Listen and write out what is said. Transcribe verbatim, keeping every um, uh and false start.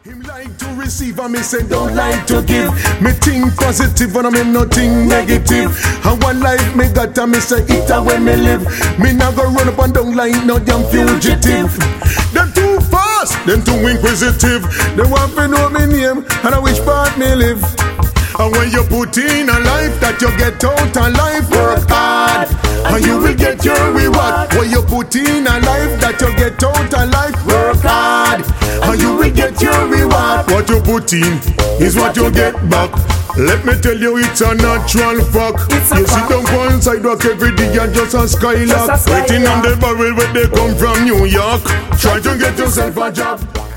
Him like to receive and me say don't like to give. Me think positive and I mean nothing negative. And one life me got and me say it a when me live. Me not go run up and down like no damn fugitive. Them too fast, them too inquisitive. They want to know me name and I which part me live. And when you put in a life that you get out a life, work hard and you will get your reward. When you put in a life that you get out a life, work hard and you will get your reward. What you put in is what you get back. Let me tell you, it's a natural fact. You sit down one sidewalk every day and just a skylark, waiting on the barrel where they come from New York. Try to get yourself a job.